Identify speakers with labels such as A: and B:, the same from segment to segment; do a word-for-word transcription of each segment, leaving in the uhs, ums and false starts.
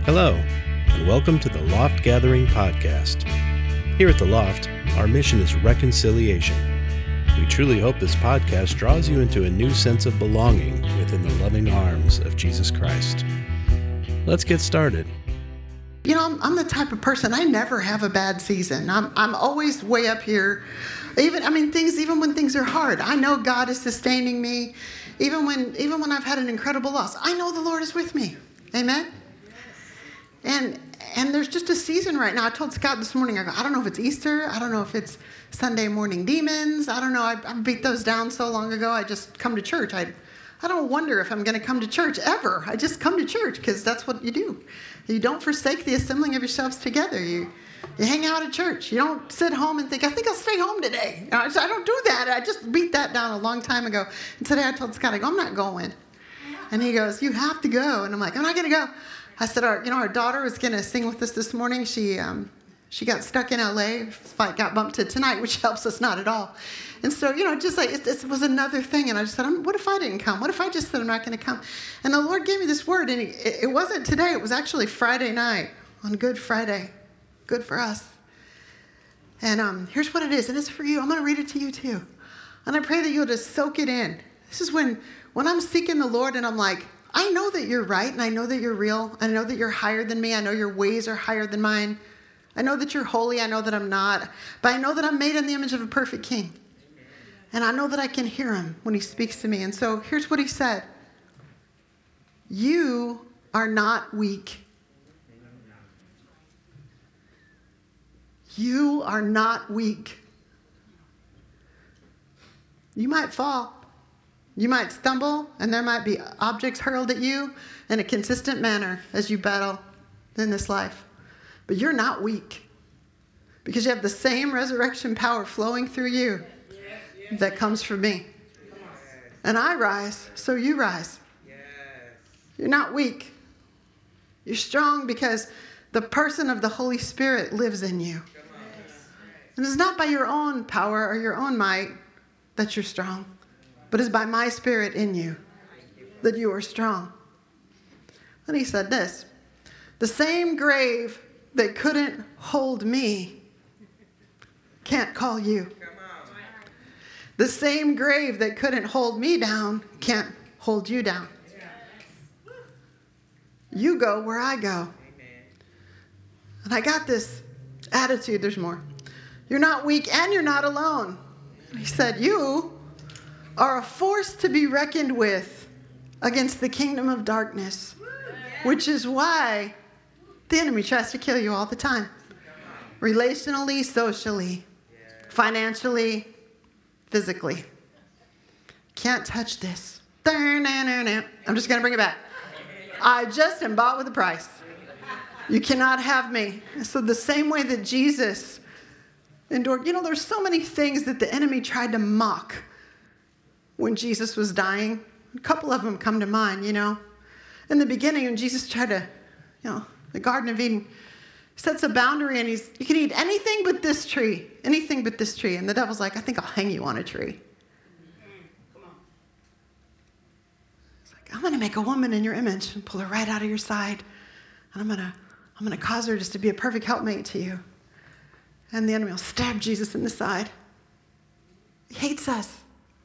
A: Hello, and welcome to the Loft Gathering Podcast. Here at the Loft, our mission is reconciliation. We truly hope this podcast draws you into a new sense of belonging within the loving arms of Jesus Christ. Let's get started.
B: You know, I'm, I'm the type of person, I never have a bad season. I'm I'm always way up here. Even, I mean, things, even when things are hard, I know God is sustaining me. Even when, even when I've had an incredible loss, I know the Lord is with me. Amen? And and there's just a season right now. I told Scott this morning, I go, I don't know if it's Easter. I don't know if it's Sunday morning demons. I don't know. I, I beat those down so long ago. I just come to church. I I don't wonder if I'm going to come to church ever. I just come to church because that's what you do. You don't forsake the assembling of yourselves together. You you hang out at church. You don't sit home and think, I think I'll stay home today. You know, I, just, I don't do that. I just beat that down a long time ago. And today I told Scott, I go, I'm not going. And he goes, you have to go. And I'm like, I'm not going to go. I said, our, you know, our daughter was going to sing with us this morning. She um, she got stuck in L A, flight got bumped to tonight, which helps us not at all. And so, you know, just like it, it was another thing. And I just said, what if I didn't come? What if I just said I'm not going to come? And the Lord gave me this word. And it, it wasn't today. It was actually Friday night on Good Friday. Good for us. And um, here's what it is. And it's for you. I'm going to read it to you too. And I pray that you'll just soak it in. This is when, when I'm seeking the Lord and I'm like, I know that you're right, and I know that you're real. I know that you're higher than me. I know your ways are higher than mine. I know that you're holy. I know that I'm not. But I know that I'm made in the image of a perfect king. And I know that I can hear him when he speaks to me. And so here's what he said. You are not weak. You are not weak. You might fall. You might stumble, and there might be objects hurled at you in a consistent manner as you battle in this life. But you're not weak because you have the same resurrection power flowing through you that comes from me. And I rise, so you rise. You're not weak. You're strong because the person of the Holy Spirit lives in you. And it's not by your own power or your own might that you're strong. But it's by my spirit in you that you are strong. And he said this, the same grave that couldn't hold me can't call you. The same grave that couldn't hold me down can't hold you down. You go where I go. And I got this attitude, there's more. You're not weak and you're not alone. He said, you are a force to be reckoned with against the kingdom of darkness, which is why the enemy tries to kill you all the time. Relationally, socially, financially, physically. Can't touch this. I'm just going to bring it back. I just am bought with a price. You cannot have me. So the same way that Jesus endured, you know, there's so many things that the enemy tried to mock when Jesus was dying. A couple of them come to mind, you know. In the beginning, when Jesus tried to, you know, the Garden of Eden, sets a boundary and he's, you can eat anything but this tree, anything but this tree. And the devil's like, I think I'll hang you on a tree. It's like, I'm going to make a woman in your image and pull her right out of your side. And I'm going to, I'm going to cause her just to be a perfect helpmate to you. And the enemy will stab Jesus in the side. He hates us.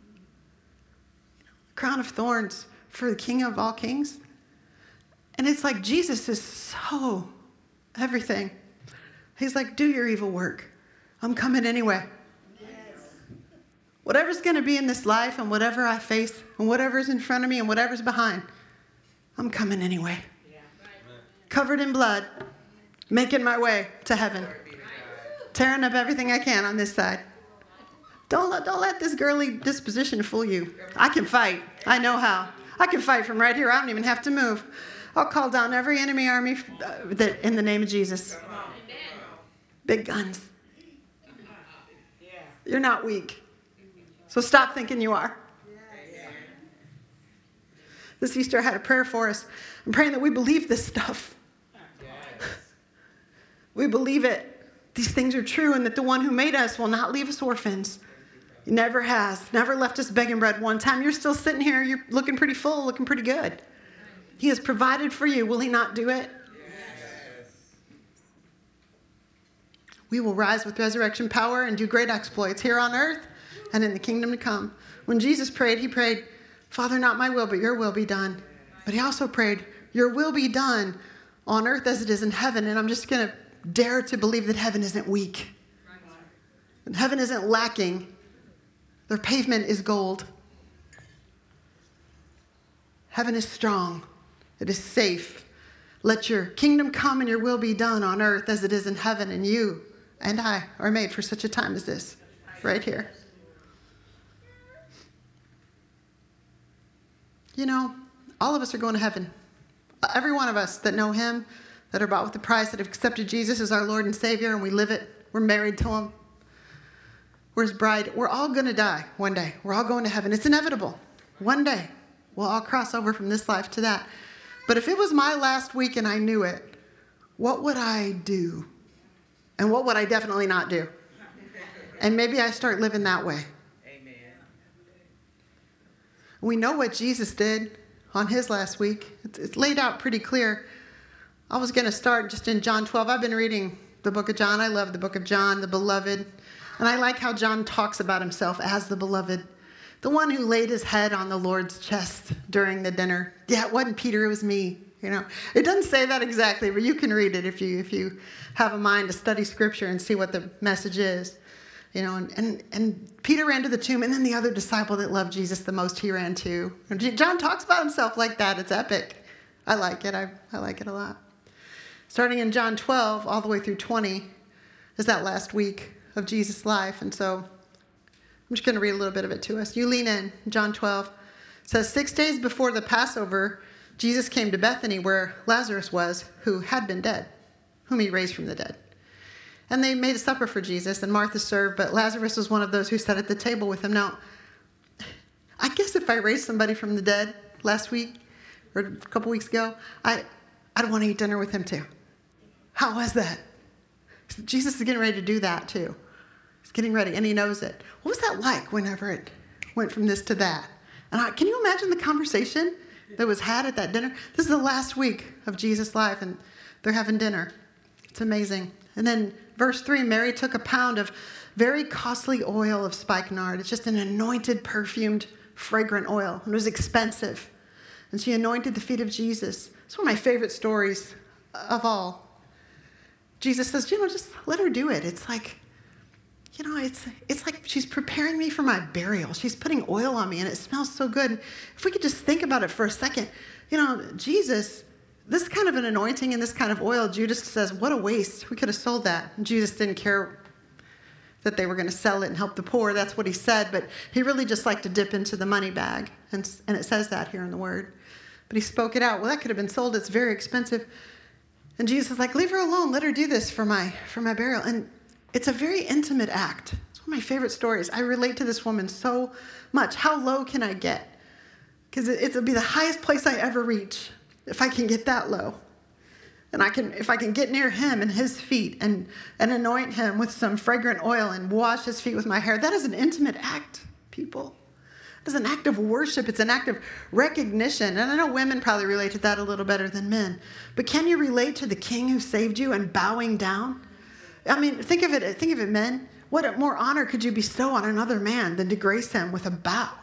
B: Crown of thorns for the King of all kings. And it's like Jesus is so everything. He's like, do your evil work. I'm coming anyway. Yes. Whatever's going to be in this life and whatever I face and whatever's in front of me and whatever's behind, I'm coming anyway. Yeah. Covered in blood, making my way to heaven. Tearing up everything I can on this side. Don't let, don't let this girly disposition fool you. I can fight. I know how. I can fight from right here. I don't even have to move. I'll call down every enemy army that, in the name of Jesus. Big guns. You're not weak. So stop thinking you are. This Easter I had a prayer for us. I'm praying that we believe this stuff. We believe it. These things are true and that the one who made us will not leave us orphans. He never has. Never left us begging bread one time. You're still sitting here. You're looking pretty full, looking pretty good. He has provided for you. Will he not do it? We will rise with resurrection power and do great exploits here on earth and in the kingdom to come. When Jesus prayed, he prayed, Father, not my will, but your will be done. But he also prayed, your will be done on earth as it is in heaven. And I'm just going to dare to believe that heaven isn't weak. And heaven isn't lacking. Their pavement is gold. Heaven is strong. It is safe. Let your kingdom come and your will be done on earth as it is in heaven. And you and I are made for such a time as this, right here. You know, all of us are going to heaven. Every one of us that know him, that are bought with the price, that have accepted Jesus as our Lord and Savior, and we live it. We're married to him. We're his bride. We're all going to die one day. We're all going to heaven. It's inevitable. One day, we'll all cross over from this life to that. But if it was my last week and I knew it, what would I do? And what would I definitely not do? And maybe I start living that way. Amen. We know what Jesus did on his last week. It's, it's laid out pretty clear. I was going to start just in John twelve. I've been reading the book of John. I love the book of John, the beloved. And I like how John talks about himself as the beloved. The one who laid his head on the Lord's chest during the dinner. Yeah, it wasn't Peter, it was me. You know, it doesn't say that exactly, but you can read it if you if you have a mind to study Scripture and see what the message is. You know, and, and, and Peter ran to the tomb, and then the other disciple that loved Jesus the most, he ran too. And John talks about himself like that. It's epic. I like it. I, I like it a lot. Starting in John twelve, all the way through twenty, is that last week of Jesus' life. And so I'm just going to read a little bit of it to us. You lean in. John twelve says, six days before the Passover, Jesus came to Bethany where Lazarus was, who had been dead, whom he raised from the dead. And they made a supper for Jesus, and Martha served, but Lazarus was one of those who sat at the table with him. Now, I guess if I raised somebody from the dead last week or a couple weeks ago, I, I'd want to eat dinner with him too. How was that? Jesus is getting ready to do that too. He's getting ready, and he knows it. What was that like whenever it went from this to that? And I, can you imagine the conversation that was had at that dinner? This is the last week of Jesus' life, and they're having dinner. It's amazing. And then verse three, Mary took a pound of very costly oil of spikenard. It's just an anointed, perfumed, fragrant oil. And it was expensive. And she anointed the feet of Jesus. It's one of my favorite stories of all. Jesus says, you know, just let her do it. It's like, you know, it's it's like she's preparing me for my burial. She's putting oil on me, and it smells so good. If we could just think about it for a second, you know, Jesus, this kind of an anointing and this kind of oil, Judas says, what a waste. We could have sold that. And Jesus didn't care that they were going to sell it and help the poor. That's what he said, but he really just liked to dip into the money bag, and, and it says that here in the Word. But he spoke it out. Well, that could have been sold. It's very expensive. And Jesus is like, leave her alone. Let her do this for my for my burial. And it's a very intimate act. It's one of my favorite stories. I relate to this woman so much. How low can I get? Because it'll be the highest place I ever reach if I can get that low. And I can, if I can get near him and his feet and, and anoint him with some fragrant oil and wash his feet with my hair. That is an intimate act, people. It's an act of worship. It's an act of recognition. And I know women probably relate to that a little better than men. But can you relate to the king who saved you and bowing down? I mean, think of it, think of it, men. What more honor could you bestow on another man than to grace him with a bow?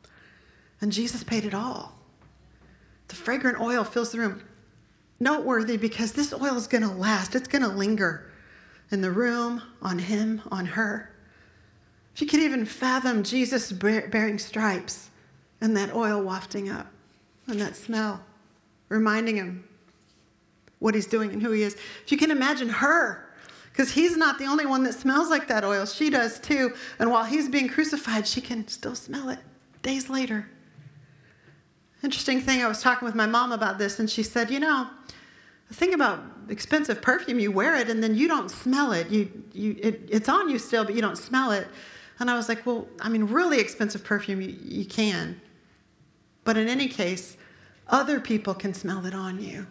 B: And Jesus paid it all. The fragrant oil fills the room. Noteworthy because this oil is going to last. It's going to linger in the room, on him, on her. If you could even fathom Jesus bearing stripes and that oil wafting up and that smell, reminding him what he's doing and who he is. If you can imagine her, because he's not the only one that smells like that oil. She does too. And while he's being crucified, she can still smell it days later. Interesting thing, I was talking with my mom about this, and she said, you know, the thing about expensive perfume, you wear it and then you don't smell it. You, you, it, it's on you still, but you don't smell it. And I was like, well, I mean, really expensive perfume, you, you can. But in any case, other people can smell it on you.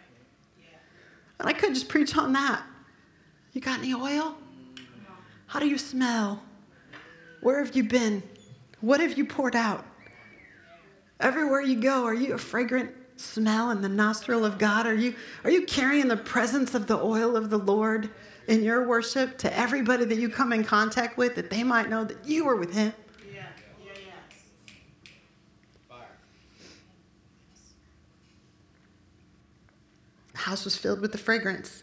B: And I could just preach on that. You got any oil? How do you smell? Where have you been? What have you poured out? Everywhere you go, are you a fragrant smell in the nostril of God? Are you, are you carrying the presence of the oil of the Lord in your worship to everybody that you come in contact with, that they might know that you are with him?
C: Yeah, yeah, yeah. Fire.
B: The house was filled with the fragrance.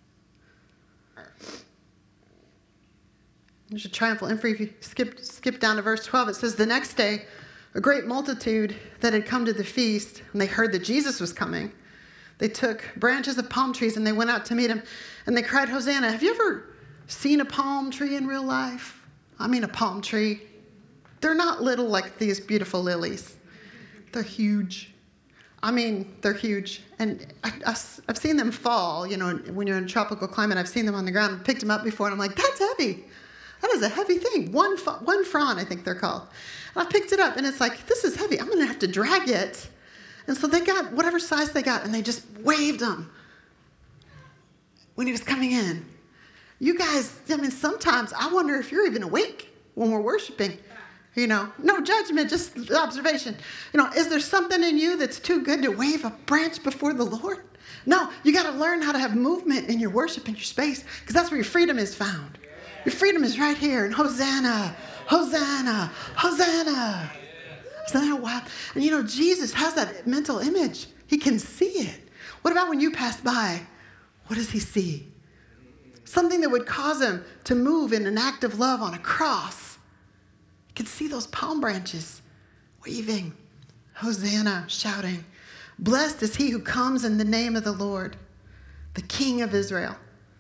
B: There's a triumphal entry. If you skip, skip down to verse twelve, it says, the next day, a great multitude that had come to the feast, and they heard that Jesus was coming, they took branches of palm trees and they went out to meet him, and they cried, Hosanna. Have you ever seen a palm tree in real life? I mean, a palm tree. They're not little like these beautiful lilies. They're huge. I mean, they're huge. And I, I, I've seen them fall, you know, when you're in a tropical climate. I've seen them on the ground and picked them up before, and I'm like, that's heavy. That is a heavy thing. One, one frond, I think they're called. And I picked it up, and it's like, this is heavy. I'm going to have to drag it. And so they got whatever size they got, and they just waved them when he was coming in. You guys, I mean, sometimes I wonder if you're even awake when we're worshiping. You know, no judgment, just observation. You know, is there something in you that's too good to wave a branch before the Lord? No, you got to learn how to have movement in your worship, in your space, because that's where your freedom is found. Your freedom is right here. And Hosanna, Hosanna, Hosanna. Isn't that wild? And you know, Jesus has that mental image. He can see it. What about when you pass by? What does he see? Something that would cause him to move in an act of love on a cross. You can see those palm branches waving. Hosanna, shouting. Blessed is he who comes in the name of the Lord, the King of Israel.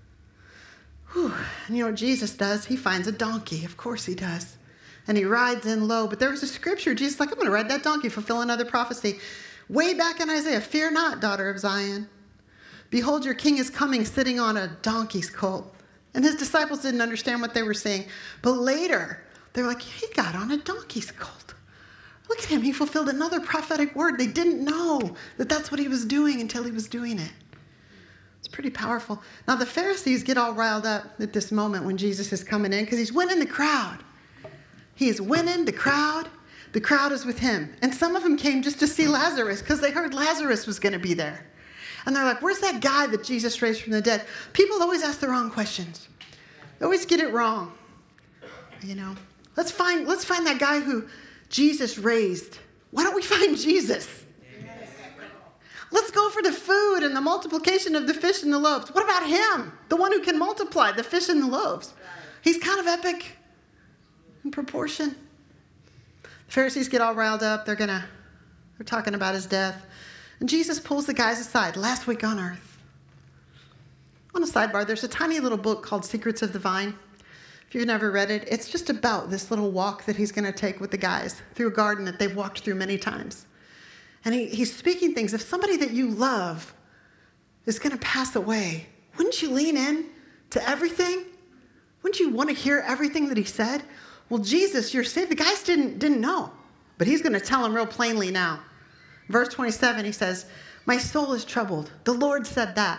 B: Whew. And you know what Jesus does? He finds a donkey. Of course he does. And he rides in low. But there was a scripture. Jesus is like, I'm going to ride that donkey, fulfill another prophecy. Way back in Isaiah, fear not, daughter of Zion. Behold, your king is coming, sitting on a donkey's colt. And his disciples didn't understand what they were saying. But later, they were like, he got on a donkey's colt. Look at him. He fulfilled another prophetic word. They didn't know that that's what he was doing until he was doing it. It's pretty powerful. Now, the Pharisees get all riled up at this moment when Jesus is coming in because he's winning the crowd. He is winning the crowd. The crowd is with him. And some of them came just to see Lazarus because they heard Lazarus was going to be there. And they're like, where's that guy that Jesus raised from the dead? People always ask the wrong questions. They always get it wrong. You know, let's find, let's find that guy who Jesus raised. Why don't we find Jesus? Let's go for the food and the multiplication of the fish and the loaves. What about him? The one who can multiply the fish and the loaves. He's kind of epic in proportion. The Pharisees get all riled up. They're gonna, they're talking about his death. And Jesus pulls the guys aside. Last week on earth. On a sidebar, there's a tiny little book called Secrets of the Vine. If you've never read it, it's just about this little walk that he's going to take with the guys through a garden that they've walked through many times. And he, he's speaking things. If somebody that you love is going to pass away, wouldn't you lean in to everything? Wouldn't you want to hear everything that he said? Well, Jesus, you're saved. The guys didn't, didn't know, but he's going to tell them real plainly now. Verse twenty-seven, he says, my soul is troubled. The Lord said that.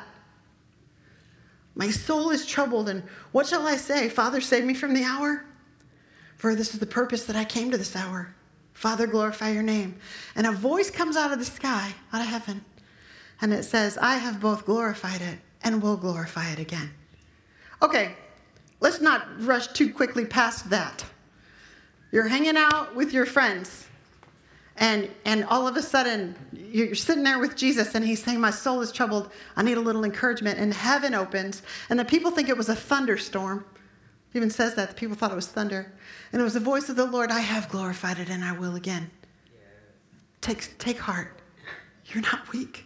B: My soul is troubled, and what shall I say? Father, save me from the hour? For this is the purpose that I came to this hour. Father, glorify your name. And a voice comes out of the sky, out of heaven, and it says, I have both glorified it and will glorify it again. Okay, let's not rush too quickly past that. You're hanging out with your friends, and, and all of a sudden, you're sitting there with Jesus, and he's saying, my soul is troubled. I need a little encouragement. And heaven opens, and the people think it was a thunderstorm. It even says that. The people thought it was thunder. And it was the voice of the Lord, I have glorified it, and I will again. Yes. Take, take heart. You're not weak.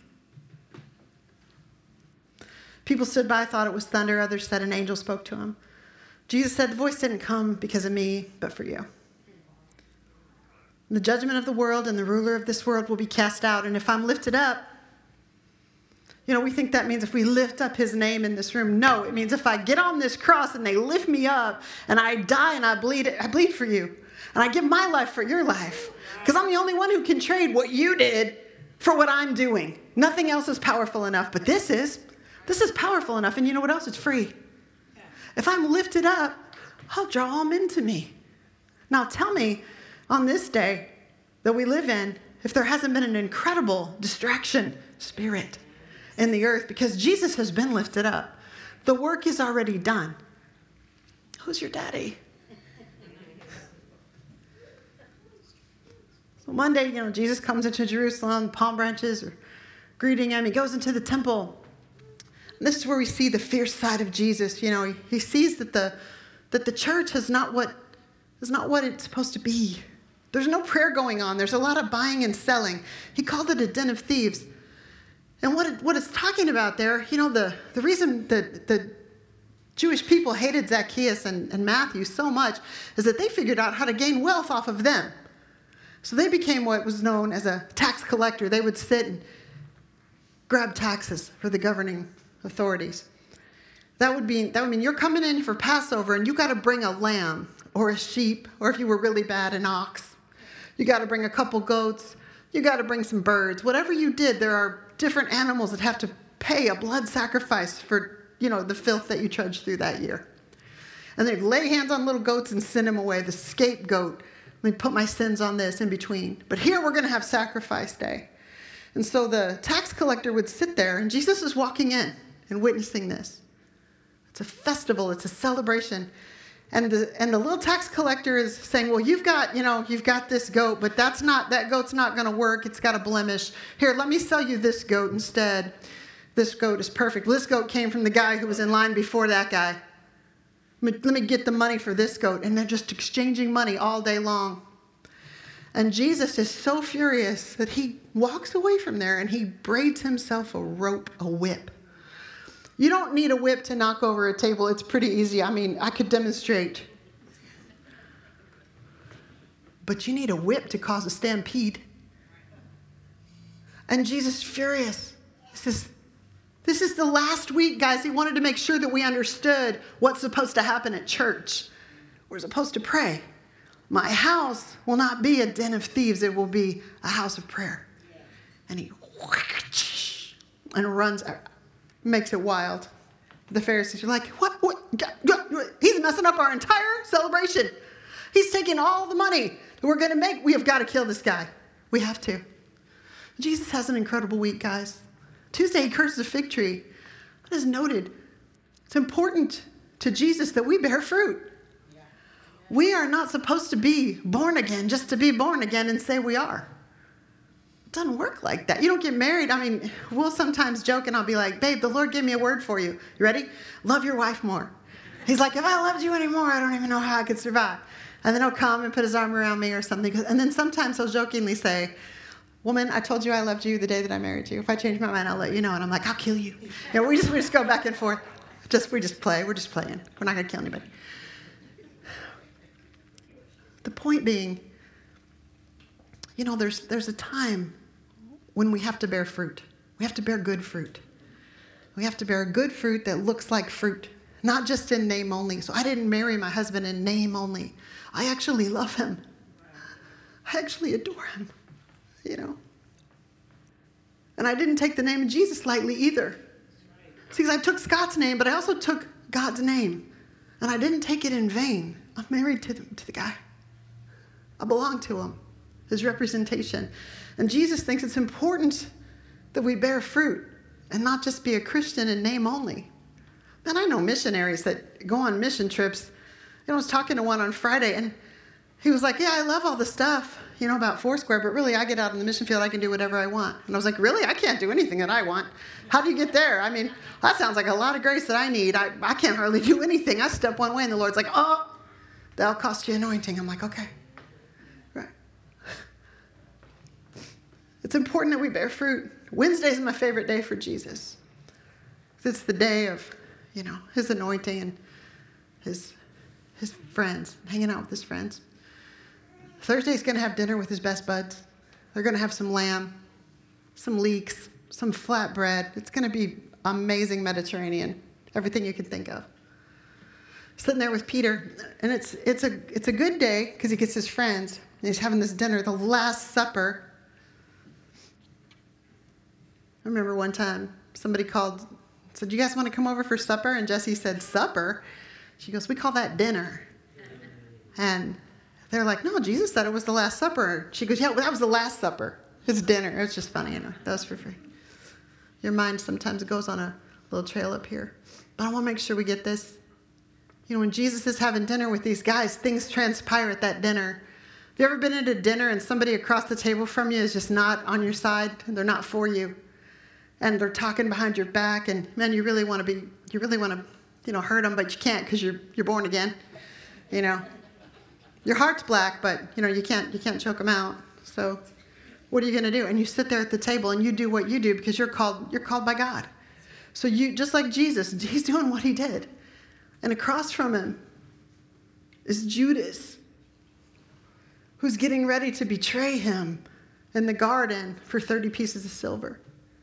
B: People stood by, thought it was thunder. Others said an angel spoke to him. Jesus said, the voice didn't come because of me, but for you. The judgment of the world and the ruler of this world will be cast out. And if I'm lifted up, you know, we think that means if we lift up his name in this room. No, it means if I get on this cross and they lift me up and I die and I bleed, I bleed for you. And I give my life for your life. Because I'm the only one who can trade what you did for what I'm doing. Nothing else is powerful enough. But this is, this is powerful enough. And you know what else? It's free. If I'm lifted up, I'll draw them into me. Now tell me, on this day that we live in, if there hasn't been an incredible distraction spirit in the earth, because Jesus has been lifted up. The work is already done. Who's your daddy? So one day, you know, Jesus comes into Jerusalem, palm branches are greeting him. He goes into the temple. And this is where we see the fierce side of Jesus. You know, he, he sees that the that the church is not what is not what it's supposed to be. There's no prayer going on. There's a lot of buying and selling. He called it a den of thieves. And what it, what it's talking about there, you know, the, the reason that the Jewish people hated Zacchaeus and, and Matthew so much is that they figured out how to gain wealth off of them. So they became what was known as a tax collector. They would sit and grab taxes for the governing authorities. That would be that would mean you're coming in for Passover and you got to bring a lamb or a sheep, or if you were really bad, an ox. You got to bring a couple goats. You got to bring some birds. Whatever you did, there are different animals that have to pay a blood sacrifice for, you know, the filth that you trudged through that year. And they'd lay hands on little goats and send them away, the scapegoat. Let me put my sins on this in between. But here we're going to have sacrifice day. And so the tax collector would sit there, and Jesus is walking in and witnessing this. It's a festival. It's a celebration. And the and the little tax collector is saying, well, you've got, you know, you've got this goat, but that's not, that goat's not going to work. It's got a blemish. Here, let me sell you this goat instead. This goat is perfect. Well, this goat came from the guy who was in line before that guy. Let me, let me get the money for this goat. And they're just exchanging money all day long. And Jesus is so furious that he walks away from there and he braids himself a rope, a whip. You don't need a whip to knock over a table. It's pretty easy. I mean, I could demonstrate. But you need a whip to cause a stampede. And Jesus is furious. He says, this is the last week, guys. He wanted to make sure that we understood what's supposed to happen at church. We're supposed to pray. My house will not be a den of thieves. It will be a house of prayer. And he and runs out. Makes it wild. The Pharisees are like, what? what? He's messing up our entire celebration. He's taking all the money that we're going to make. We have got to kill this guy. We have to. Jesus has an incredible week, guys. Tuesday, he curses a fig tree. That is noted. It's important to Jesus that we bear fruit. Yeah. Yeah. We are not supposed to be born again just to be born again and say we are. It doesn't work like that. You don't get married. I mean, we'll sometimes joke and I'll be like, babe, the Lord gave me a word for you. You ready? Love your wife more. He's like, if I loved you anymore, I don't even know how I could survive. And then he'll come and put his arm around me or something. And then sometimes he'll jokingly say, woman, I told you I loved you the day that I married you. If I change my mind, I'll let you know. And I'm like, I'll kill you. You know, we just we just go back and forth. Just we just play. We're just playing. We're not going to kill anybody. The point being, you know, there's there's a time when we have to bear fruit. We have to bear good fruit. We have to bear good fruit that looks like fruit, not just in name only. So I didn't marry my husband in name only. I actually love him. I actually adore him, you know. And I didn't take the name of Jesus lightly either. See, I took Scott's name, but I also took God's name. And I didn't take it in vain. I'm married to the, to the guy. I belong to him, his representation. And Jesus thinks it's important that we bear fruit and not just be a Christian in name only. And I know missionaries that go on mission trips. You know, I was talking to one on Friday, and he was like, yeah, I love all the stuff, you know, about Foursquare, but really I get out in the mission field, I can do whatever I want. And I was like, really? I can't do anything that I want. How do you get there? I mean, that sounds like a lot of grace that I need. I, I can't hardly do anything. I step one way, and the Lord's like, oh, that'll cost you anointing. I'm like, okay. Right. It's important that we bear fruit. Wednesday is my favorite day for Jesus. It's the day of, you know, his anointing and his his friends, hanging out with his friends. Thursday's going to have dinner with his best buds. They're going to have some lamb, some leeks, some flatbread. It's going to be amazing Mediterranean, everything you can think of. Sitting there with Peter, and it's it's a it's a good day because he gets his friends, and he's having this dinner, the Last Supper. I remember one time somebody called, said, you guys want to come over for supper? And Jessie said, supper? She goes, we call that dinner. And they're like, no, Jesus said it was the Last Supper. She goes, yeah, well, that was the Last Supper. It's dinner. It's just funny, you know. That was for free. Your mind sometimes goes on a little trail up here. But I want to make sure we get this. You know, when Jesus is having dinner with these guys, things transpire at that dinner. Have you ever been at a dinner and somebody across the table from you is just not on your side? They're not for you. And they're talking behind your back. And, man, you really want to be, you really want to, you know, hurt them, but you can't because you're you're born again. You know. Your heart's black, but, you know, you can't you can't choke them out. So what are you going to do? And you sit there at the table and you do what you do because you're called you're called by God. So you, just like Jesus, he's doing what he did. And across from him is Judas, who's getting ready to betray him in the garden for thirty pieces of silver.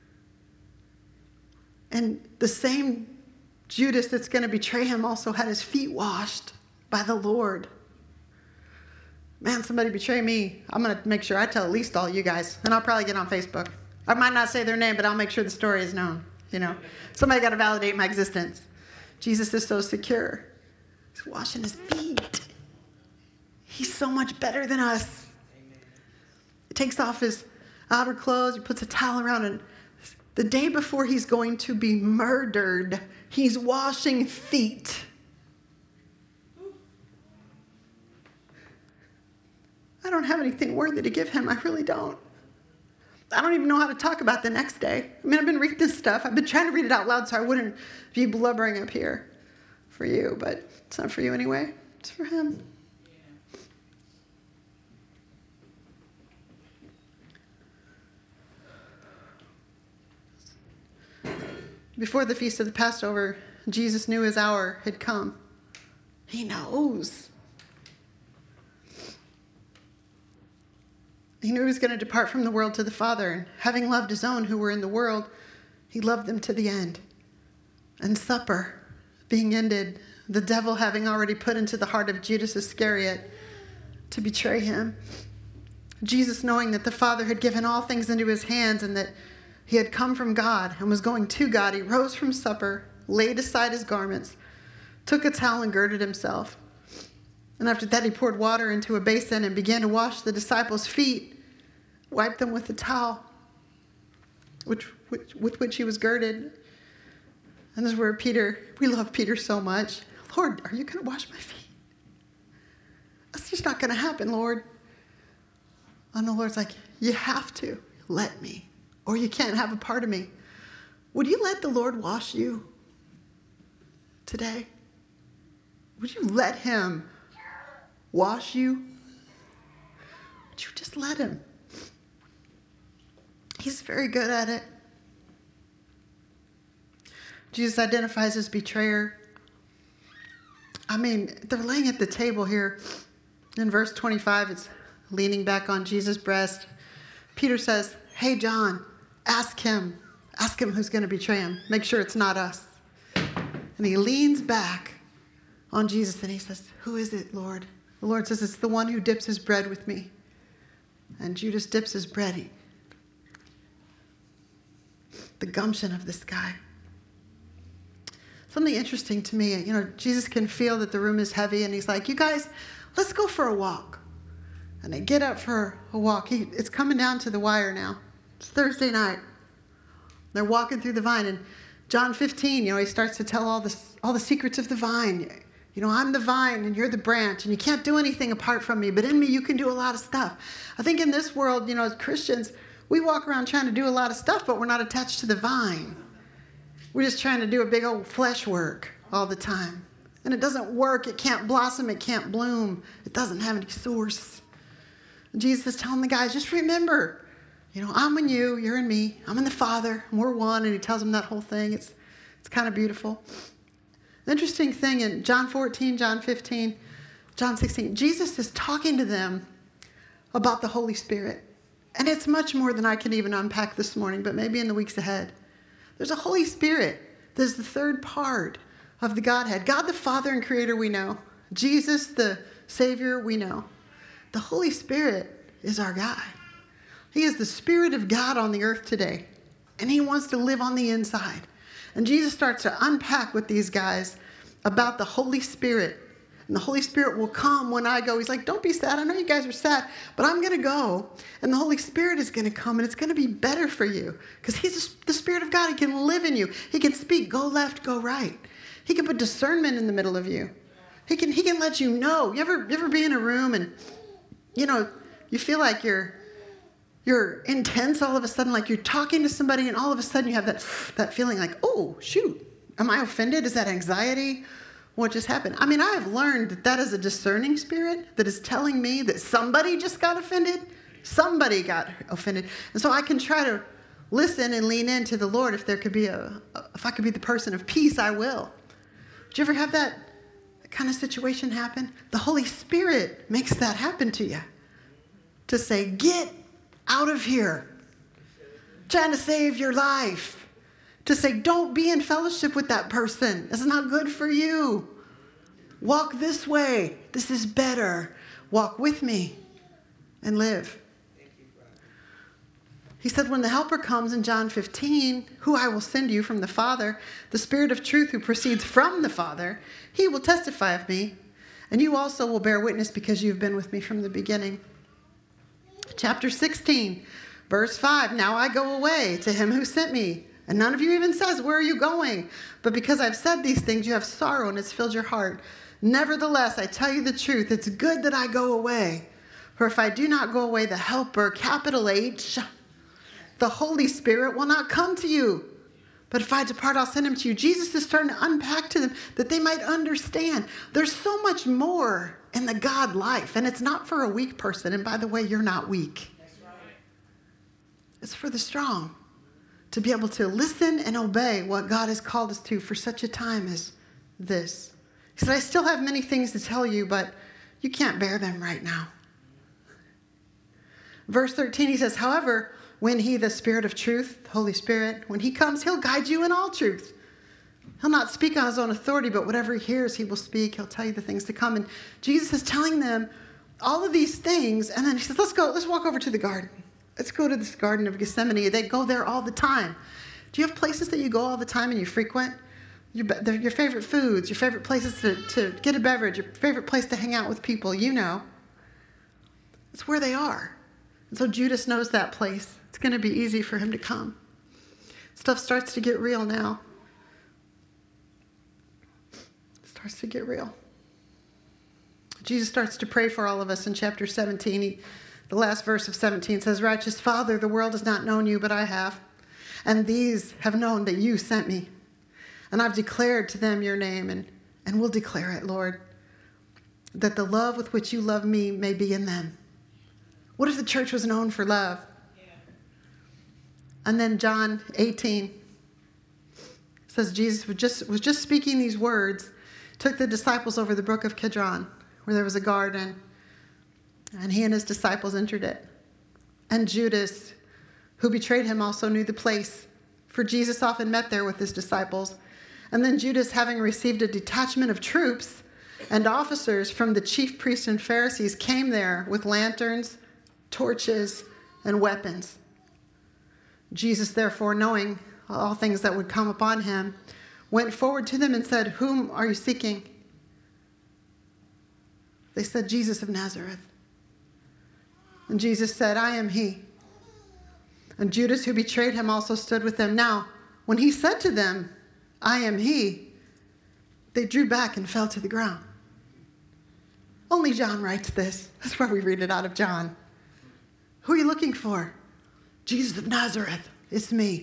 B: And the same Judas that's going to betray him also had his feet washed by the Lord. Man, somebody betray me. I'm going to make sure I tell at least all you guys. And I'll probably get on Facebook. I might not say their name, but I'll make sure the story is known. You know, somebody got to validate my existence. Jesus is so secure. He's washing his feet. He's so much better than us. He takes off his outer clothes. He puts a towel around. And the day before he's going to be murdered, he's washing feet. I don't have anything worthy to give him. I really don't. I don't even know how to talk about the next day. I mean, I've been reading this stuff. I've been trying to read it out loud so I wouldn't be blubbering up here for you, but it's not for you anyway. It's for him. Before the feast of the Passover, Jesus knew his hour had come. He knows. He knew he was going to depart from the world to the Father. And having loved his own who were in the world, he loved them to the end. And supper being ended, the devil having already put into the heart of Judas Iscariot to betray him. Jesus, knowing that the Father had given all things into his hands and that he had come from God and was going to God, he rose from supper, laid aside his garments, took a towel and girded himself. And after that, he poured water into a basin and began to wash the disciples' feet, wiped them with the towel which, which, with which he was girded. And this is where Peter, we love Peter so much. Lord, are you going to wash my feet? That's just not going to happen, Lord. And the Lord's like, you have to let me, or you can't have a part of me. Would you let the Lord wash you today? Would you let him wash you? Would you just let him? He's very good at it. Jesus identifies his betrayer. I mean, they're laying at the table here. In verse twenty-five, it's leaning back on Jesus' breast. Peter says, hey, John, ask him. Ask him who's going to betray him. Make sure it's not us. And he leans back on Jesus and he says, who is it, Lord? The Lord says, it's the one who dips his bread with me. And Judas dips his bread. He, the gumption of this guy. Something interesting to me, you know, Jesus can feel that the room is heavy and he's like, you guys, let's go for a walk. And they get up for a walk. He, it's coming down to the wire now. It's Thursday night. They're walking through the vine. And John fifteen, you know, he starts to tell all, this, all the secrets of the vine. You know, I'm the vine and you're the branch and you can't do anything apart from me, but in me you can do a lot of stuff. I think in this world, you know, as Christians, we walk around trying to do a lot of stuff, but we're not attached to the vine. We're just trying to do a big old flesh work all the time. And it doesn't work. It can't blossom. It can't bloom. It doesn't have any source. And Jesus is telling the guys, just remember, you know, I'm in you, you're in me, I'm in the Father, and we're one. And he tells them that whole thing. It's, it's kind of beautiful. The interesting thing in John fourteen, John fifteen, John sixteen, Jesus is talking to them about the Holy Spirit. And it's much more than I can even unpack this morning, but maybe in the weeks ahead. There's a Holy Spirit. There's the third part of the Godhead. God the Father and Creator we know. Jesus the Savior we know. The Holy Spirit is our guy. He is the Spirit of God on the earth today. And he wants to live on the inside. And Jesus starts to unpack with these guys about the Holy Spirit And the Holy Spirit will come when I go. He's like, don't be sad. I know you guys are sad, but I'm going to go. And the Holy Spirit is going to come, and it's going to be better for you. Because he's the Spirit of God. He can live in you. He can speak, go left, go right. He can put discernment in the middle of you. He can, he can let you know. You ever, you ever be in a room and, you know, you feel like you're, you're intense all of a sudden, like you're talking to somebody, and all of a sudden you have that, that feeling like, oh, shoot, am I offended? Is that anxiety? What just happened? I mean, I have learned that that is a discerning spirit that is telling me that somebody just got offended. Somebody got offended. And so I can try to listen and lean into the Lord. If there could be a, if I could be the person of peace, I will. Did you ever have that kind of situation happen? The Holy Spirit makes that happen to you. To say, get out of here. Trying to save your life. To say, don't be in fellowship with that person. It's not good for you. Walk this way. This is better. Walk with me and live. He said, when the Helper comes in John fifteen, who I will send you from the Father, the Spirit of truth who proceeds from the Father, he will testify of me, and you also will bear witness because you've been with me from the beginning. Chapter sixteen, verse five, now I go away to him who sent me. And none of you even says, where are you going? But because I've said these things, you have sorrow and it's filled your heart. Nevertheless, I tell you the truth. It's good that I go away. For if I do not go away, the Helper, capital H, the Holy Spirit will not come to you. But if I depart, I'll send him to you. Jesus is starting to unpack to them that they might understand. There's so much more in the God life. And it's not for a weak person. And by the way, you're not weak. It's for the strong. To be able to listen and obey what God has called us to for such a time as this. He said, I still have many things to tell you, but you can't bear them right now. Verse thirteen, he says, however, when he, the Spirit of truth, the Holy Spirit, when he comes, he'll guide you in all truth. He'll not speak on his own authority, but whatever he hears, he will speak. He'll tell you the things to come. And Jesus is telling them all of these things. And then he says, let's go, let's walk over to the garden. Let's go to this Garden of Gethsemane. They go there all the time. Do you have places that you go all the time and you frequent? Your, your favorite foods, your favorite places to, to get a beverage, your favorite place to hang out with people, you know. It's where they are. And so Judas knows that place. It's going to be easy for him to come. Stuff starts to get real now. It starts to get real. Jesus starts to pray for all of us in chapter seventeen. He The last verse of seventeen says, righteous Father, the world has not known you, but I have. And these have known that you sent me. And I've declared to them your name, and, and will declare it, Lord, that the love with which you love me may be in them. What if the church was known for love? Yeah. And then John eighteen says Jesus was just, was just speaking these words, took the disciples over the brook of Kidron, where there was a garden. And he and his disciples entered it. And Judas, who betrayed him, also knew the place, for Jesus often met there with his disciples. And then Judas, having received a detachment of troops and officers from the chief priests and Pharisees, came there with lanterns, torches, and weapons. Jesus, therefore, knowing all things that would come upon him, went forward to them and said, whom are you seeking? They said, Jesus of Nazareth. And Jesus said, I am he. And Judas, who betrayed him, also stood with them. Now, when he said to them, I am he, they drew back and fell to the ground. Only John writes this. That's why we read it out of John. Who are you looking for? Jesus of Nazareth. It's me.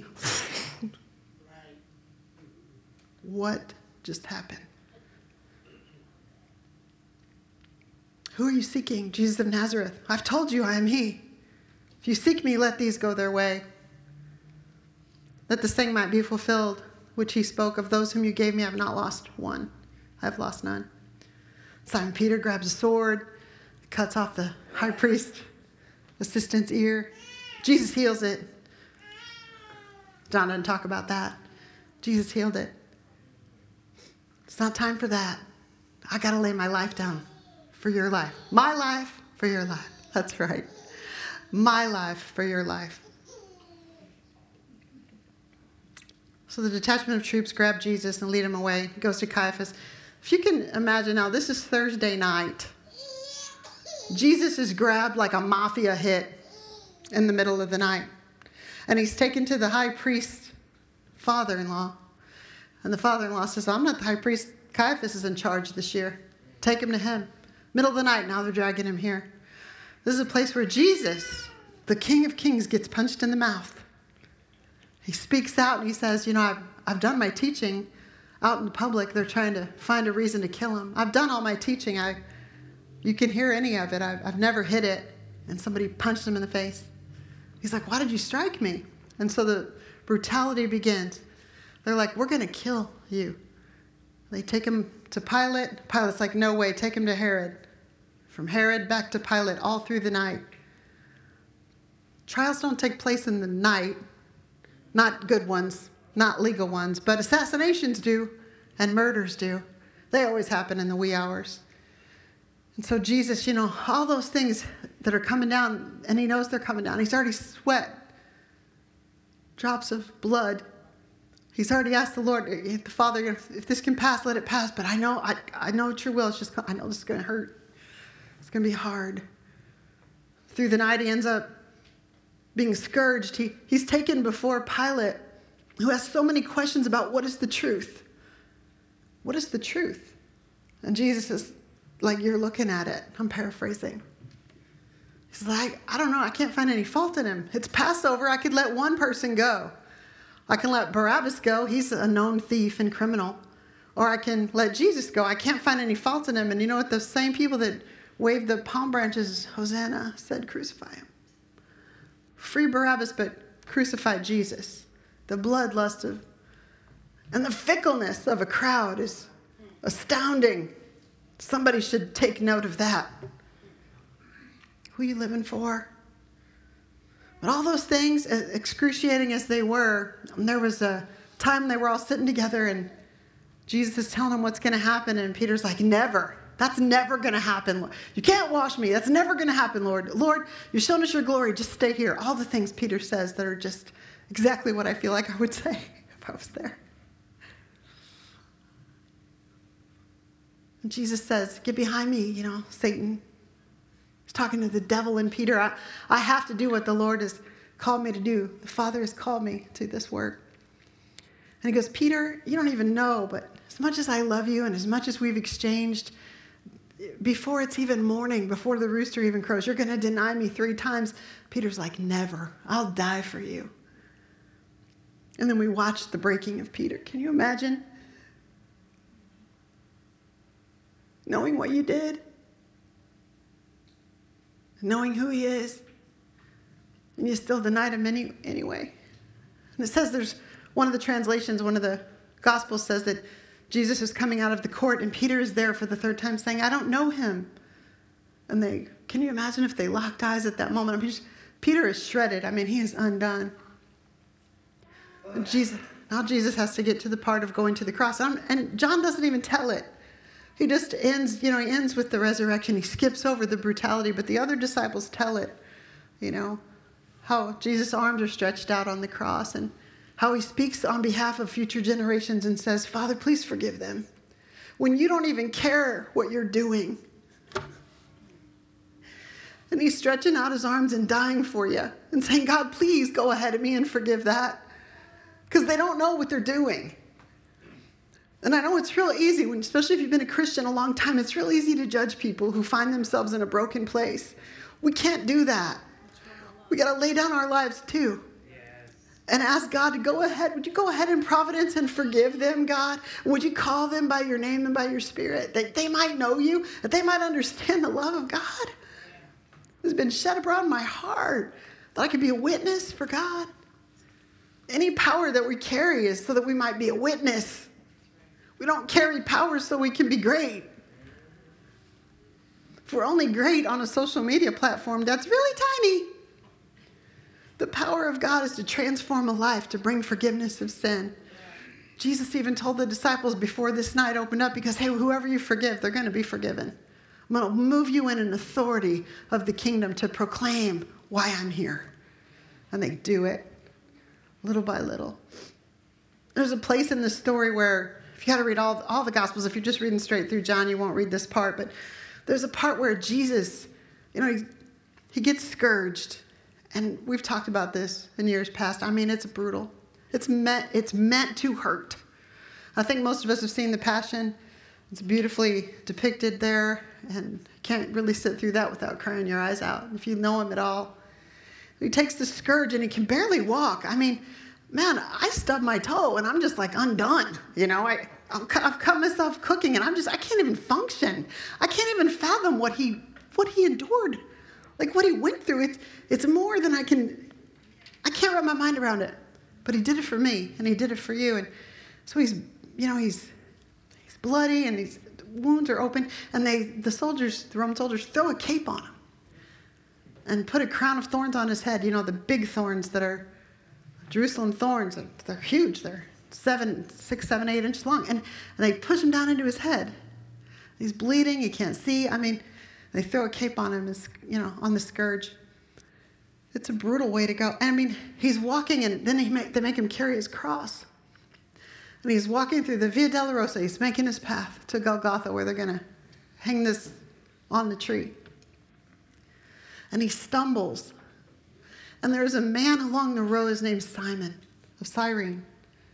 B: What just happened? Who are you seeking? Jesus of Nazareth. I've told you I am he. If you seek me, let these go their way. That the saying might be fulfilled, which he spoke, of those whom you gave me, I have not lost one. I have lost none. Simon Peter grabs a sword, cuts off the high priest assistant's ear. Jesus heals it. John doesn't talk about that. Jesus healed it. It's not time for that. I got to lay my life down for your life. My life for your life. That's right. My life for your life. So the detachment of troops grab Jesus and lead him away. He goes to Caiaphas. If you can imagine now, this is Thursday night. Jesus is grabbed like a mafia hit in the middle of the night. And he's taken to the high priest's father-in-law. And the father-in-law says, I'm not the high priest. Caiaphas is in charge this year. Take him to him. Middle of the night, now they're dragging him here. This is a place where Jesus, the King of Kings, gets punched in the mouth. He speaks out and he says, you know, I've, I've done my teaching out in public. They're trying to find a reason to kill him. I've done all my teaching. I, you can hear any of it. I've, I've never hit it. And somebody punched him in the face. He's like, why did you strike me? And so the brutality begins. They're like, we're going to kill you. They take him to Pilate. Pilate's like, no way, take him to Herod. From Herod back to Pilate, all through the night. Trials don't take place in the night. Not good ones, not legal ones, but assassinations do, and murders do. They always happen in the wee hours. And so Jesus, you know, all those things that are coming down, and he knows they're coming down. He's already sweat drops of blood. He's already asked the Lord, the Father, if this can pass, let it pass. But I know, I, I know it's your will. It's just, I know this is going to hurt. It's going to be hard. Through the night, he ends up being scourged. He, he's taken before Pilate, who has so many questions about what is the truth. What is the truth? And Jesus is like, you're looking at it. I'm paraphrasing. He's like, I don't know. I can't find any fault in him. It's Passover. I could let one person go. I can let Barabbas go. He's a known thief and criminal. Or I can let Jesus go. I can't find any fault in him. And you know what? Those same people that waved the palm branches, Hosanna, said, crucify him. Free Barabbas, but crucify Jesus. The bloodlust of, and the fickleness of a crowd is astounding. Somebody should take note of that. Who are you living for? But all those things, excruciating as they were, there was a time they were all sitting together and Jesus is telling them what's going to happen. And Peter's like, never. That's never going to happen. You can't wash me. That's never going to happen, Lord. Lord, you've shown us your glory. Just stay here. All the things Peter says that are just exactly what I feel like I would say if I was there. And Jesus says, get behind me, you know, Satan. He's talking to the devil and Peter. I, I have to do what the Lord has called me to do. The Father has called me to this work. And he goes, Peter, you don't even know, but as much as I love you and as much as we've exchanged, before it's even morning, before the rooster even crows, you're going to deny me three times. Peter's like, never. I'll die for you. And then we watch the breaking of Peter. Can you imagine? Knowing what you did, knowing who he is, and you still denied him any, anyway. And it says there's one of the translations, one of the Gospels says that Jesus is coming out of the court and Peter is there for the third time saying, I don't know him. And they, can you imagine if they locked eyes at that moment? I mean, Peter is shredded. I mean, he is undone. And Jesus, now Jesus has to get to the part of going to the cross. And John doesn't even tell it. He just ends, you know, he ends with the resurrection. He skips over the brutality, but the other disciples tell it, you know, how Jesus' arms are stretched out on the cross and how he speaks on behalf of future generations and says, Father, please forgive them. When you don't even care what you're doing. And he's stretching out his arms and dying for you and saying, God, please go ahead of me and forgive that. Because they don't know what they're doing. And I know it's real easy, when, especially if you've been a Christian a long time, it's real easy to judge people who find themselves in a broken place. We can't do that. We got to lay down our lives too. Yes. And ask God to go ahead. Would you go ahead in providence and forgive them, God? Would you call them by your name and by your spirit? That they might know you, that they might understand the love of God. It's been shed abroad in my heart, that I could be a witness for God. Any power that we carry is so that we might be a witness. We don't carry power so we can be great. If we're only great on a social media platform, that's really tiny. The power of God is to transform a life, to bring forgiveness of sin. Jesus even told the disciples before this night opened up, because, hey, whoever you forgive, they're going to be forgiven. I'm going to move you in an authority of the kingdom to proclaim why I'm here. And they do it little by little. There's a place in the story where If you got to read all, all the Gospels, if you're just reading straight through John, you won't read this part. But there's a part where Jesus, you know, he, he gets scourged. And we've talked about this in years past. I mean, it's brutal. It's meant, it's meant to hurt. I think most of us have seen The Passion. It's beautifully depicted there. And you can't really sit through that without crying your eyes out, if you know him at all. He takes the scourge and he can barely walk. I mean, man, I stubbed my toe and I'm just like undone. You know, I, I've cut myself cooking and I'm just, I can't even function. I can't even fathom what he, what he endured. Like what he went through. It's, it's more than I can, I can't wrap my mind around it. But he did it for me and he did it for you. And so he's, you know, he's, he's bloody and his wounds are open. And they, the soldiers, the Roman soldiers throw a cape on him and put a crown of thorns on his head. You know, the big thorns that are Jerusalem thorns. They're huge. They're seven, six, seven, eight inches long. And, and they push him down into his head. He's bleeding. He can't see. I mean, they throw a cape on him, you know, on the scourge. It's a brutal way to go. And I mean, he's walking and then he make, they make him carry his cross. And he's walking through the Via Dolorosa. He's making his path to Golgotha where they're going to hang this on the tree. And he stumbles. And there's a man along the road, his name's Simon of Cyrene.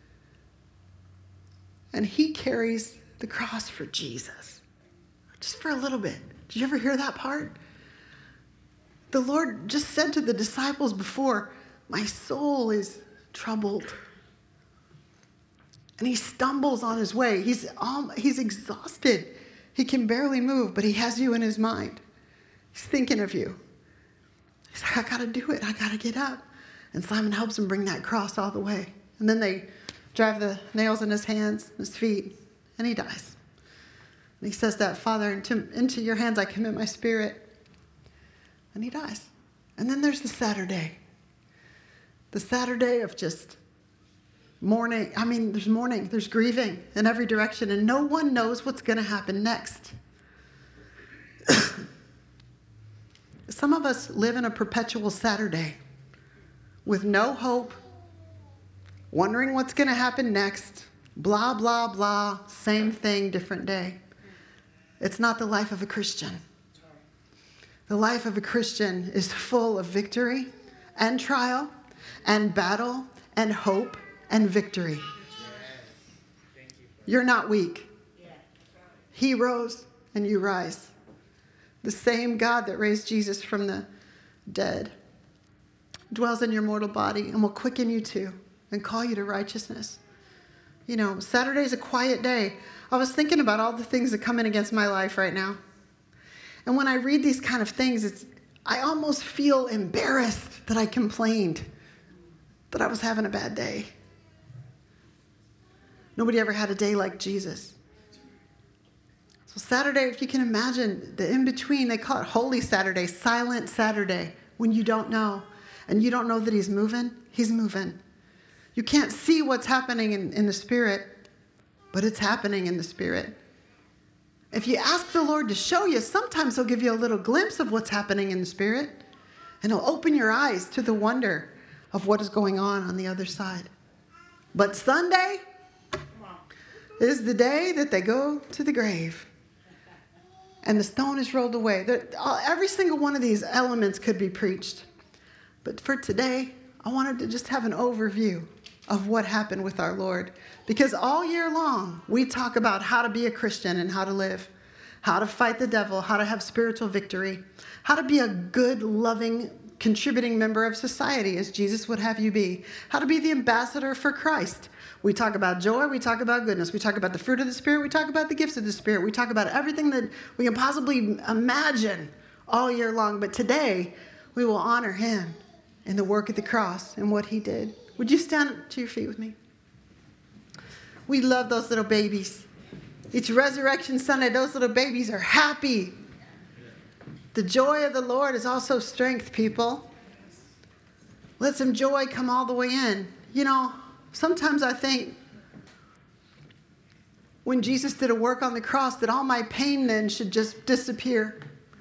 B: And he carries the cross for Jesus. Just for a little bit. Did you ever hear that part? The Lord just said to the disciples before, my soul is troubled. And he stumbles on his way. He's, um, he's exhausted. He can barely move, but he has you in his mind. He's thinking of you. He's like, I got to do it. I got to get up. And Simon helps him bring that cross all the way. And then they drive the nails in his hands, his feet, and he dies. And he says that, Father, into, into your hands I commit my spirit. And he dies. And then there's the Saturday. The Saturday of just mourning. I mean, there's mourning. There's grieving in every direction. And no one knows what's going to happen next. Some of us live in a perpetual Saturday with no hope, wondering what's going to happen next. Blah, blah, blah. Same thing, different day. It's not the life of a Christian. The life of a Christian is full of victory and trial and battle and hope and victory. You're not weak. He rose and you rise. The same God that raised Jesus from the dead dwells in your mortal body and will quicken you too and call you to righteousness. You know, Saturday's a quiet day. I was thinking about all the things that come in against my life right now. And when I read these kind of things, it's I almost feel embarrassed that I complained that I was having a bad day. Nobody ever had a day like Jesus. So Saturday, if you can imagine the in-between, they call it Holy Saturday, Silent Saturday, when you don't know. And you don't know that he's moving. He's moving. You can't see what's happening in, in the Spirit, but it's happening in the Spirit. If you ask the Lord to show you, sometimes he'll give you a little glimpse of what's happening in the Spirit, and he'll open your eyes to the wonder of what is going on on the other side. But Sunday is the day that they go to the grave, and the stone is rolled away. Every single one of these elements could be preached. But for today, I wanted to just have an overview of what happened with our Lord. Because all year long, we talk about how to be a Christian and how to live, how to fight the devil, how to have spiritual victory, how to be a good, loving, contributing member of society as Jesus would have you be, how to be the ambassador for Christ. We talk about joy, we talk about goodness, we talk about the fruit of the Spirit, we talk about the gifts of the Spirit, we talk about everything that we can possibly imagine all year long. But today, we will honor him in the work of the cross and what he did. Would you stand to your feet with me? We love those little babies. It's Resurrection Sunday. Those little babies are happy. The joy of the Lord is also strength, people. Let some joy come all the way in. You know, sometimes I think when Jesus did a work on the cross that all my pain then should just disappear.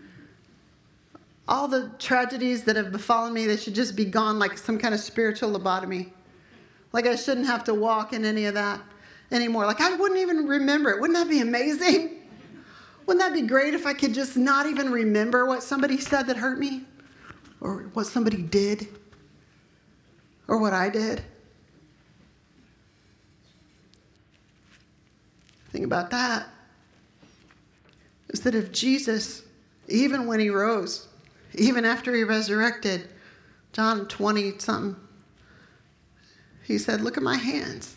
B: All the tragedies that have befallen me, they should just be gone like some kind of spiritual lobotomy. Like I shouldn't have to walk in any of that. anymore. Like, I wouldn't even remember it. Wouldn't that be amazing? Wouldn't that be great if I could just not even remember what somebody said that hurt me? Or what somebody did? Or what I did? The thing about that is that if Jesus, even when he rose, even after he resurrected, John twenty something, he said, look at my hands.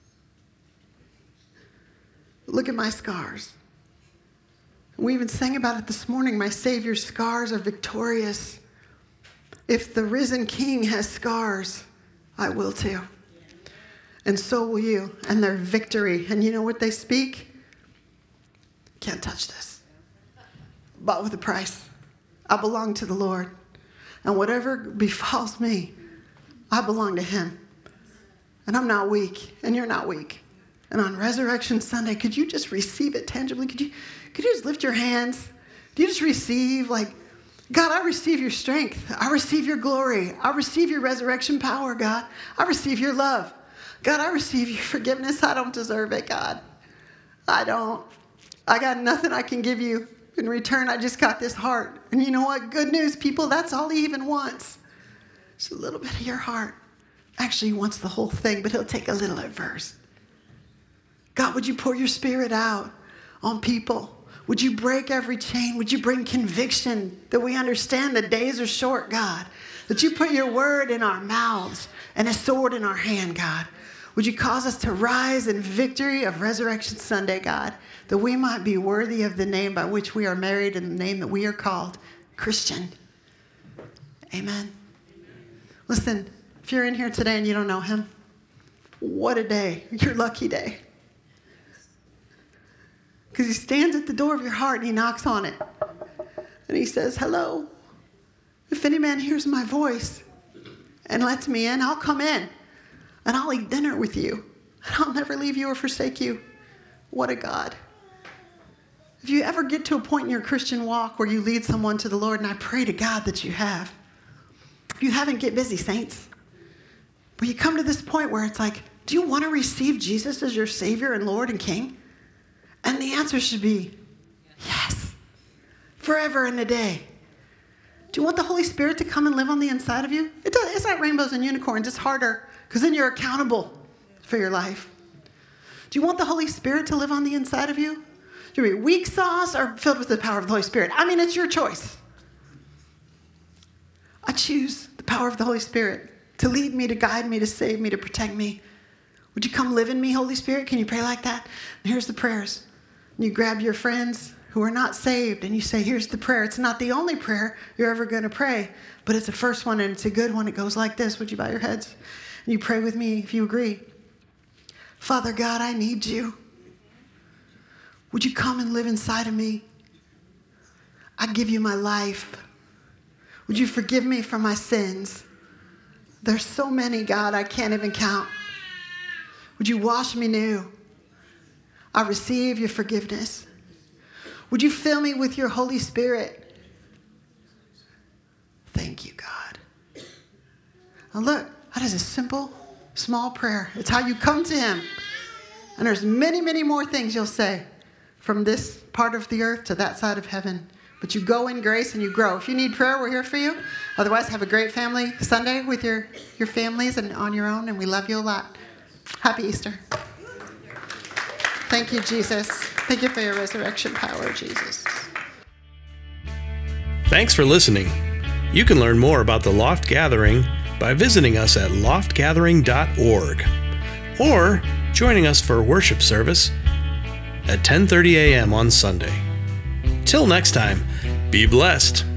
B: Look at my scars. We even sang about it this morning. My Savior's scars are victorious. If the risen King has scars, I will too. And so will you. And their victory. And you know what they speak? Can't touch this. Bought with a price. I belong to the Lord. And whatever befalls me, I belong to him. And I'm not weak. And you're not weak. And on Resurrection Sunday, could you just receive it tangibly? Could you, could you just lift your hands? Do you just receive, like, God, I receive your strength. I receive your glory. I receive your resurrection power, God. I receive your love. God, I receive your forgiveness. I don't deserve it, God. I don't. I got nothing I can give you. In return, I just got this heart. And you know what? Good news, people, that's all he even wants. Just a little bit of your heart. Actually, he wants the whole thing, but he'll take a little at first. God, would you pour your spirit out on people? Would you break every chain? Would you bring conviction that we understand the days are short, God? That you put your word in our mouths and a sword in our hand, God. Would you cause us to rise in victory of Resurrection Sunday, God, that we might be worthy of the name by which we are married and the name that we are called, Christian. Amen. Listen, if you're in here today and you don't know him, what a day. Your lucky day. Because he stands at the door of your heart and he knocks on it. And he says, hello. If any man hears my voice and lets me in, I'll come in. And I'll eat dinner with you. And I'll never leave you or forsake you. What a God. If you ever get to a point in your Christian walk where you lead someone to the Lord, and I pray to God that you have. If you haven't, get busy, saints. But you come to this point where it's like, do you want to receive Jesus as your Savior and Lord and King? And the answer should be, yes. Forever and a day. Do you want the Holy Spirit to come and live on the inside of you? It does, it's not rainbows and unicorns. It's harder because then you're accountable for your life. Do you want the Holy Spirit to live on the inside of you? Do you be weak sauce or filled with the power of the Holy Spirit? I mean, it's your choice. I choose the power of the Holy Spirit to lead me, to guide me, to save me, to protect me. Would you come live in me, Holy Spirit? Can you pray like that? And here's the prayers. And you grab your friends who are not saved and you say, here's the prayer. It's not the only prayer you're ever going to pray, but it's the first one and it's a good one. It goes like this. Would you bow your heads? And you pray with me if you agree. Father God, I need you. Would you come and live inside of me? I give you my life. Would you forgive me for my sins? There's so many, God, I can't even count. Would you wash me new? I receive your forgiveness. Would you fill me with your Holy Spirit? Thank you, God. Now look, that is a simple, small prayer. It's how you come to him. And there's many, many more things you'll say from this part of the earth to that side of heaven. But you go in grace and you grow. If you need prayer, we're here for you. Otherwise, have a great family Sunday with your, your families and on your own. And we love you a lot. Happy Easter. Thank you, Jesus. Thank you for your resurrection power, Jesus.
A: Thanks for listening. You can learn more about the Loft Gathering by visiting us at loft gathering dot org or joining us for worship service at ten thirty a.m. on Sunday. Till next time, be blessed.